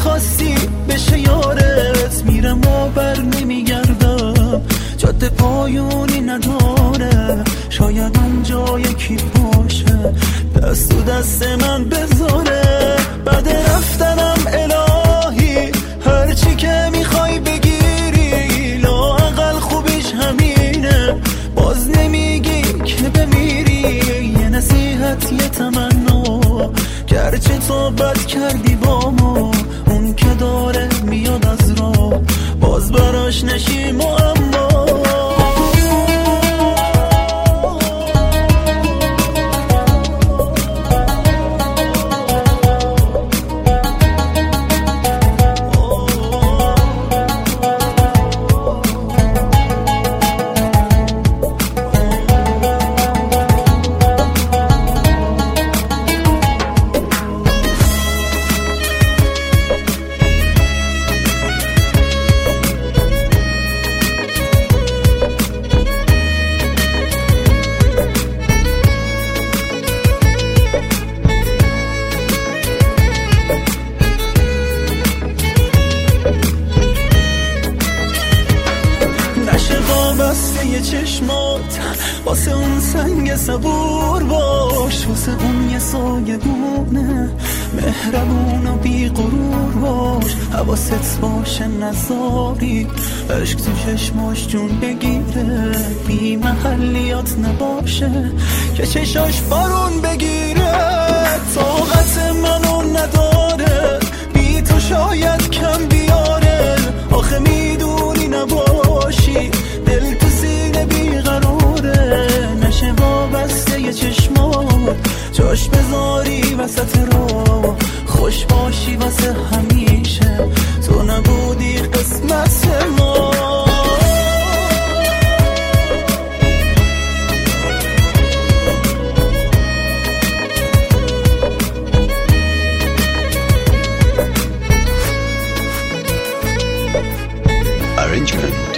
میخواستی بشه یارت، میرم و بر نمیگردم، جاده پایونی نداره، شاید اونجا یکی باشه دست تو دست من بذاره. بعد رفتنم الهی هرچی که میخوای بگیری، لااقل خوبیش همینه باز نمیگی که بمیری. یه نصیحت یه تمنا، گرچه تو بد کردی با ما، اون که داره میاد از راه باز براش نشی معما. واسه چشمات، واسه اون سنگ صبور باش، واسه اون یه سایه بونه مهربون و بی غرور باش، حواست باشه نذاری عشق تو چشماش جون بگیره، بی محلیات نباشه که چشاش بارون بگیره. طاقت منو نداره بی تو شاید کم بیاره، آخه میدونی نباشی دل تو سینه بیقراره، نشه وابسته یه چشمات جاش بذاری وسط رو، خوش باشی واسه همیشه تو نبودی قسمت ما. Arrangement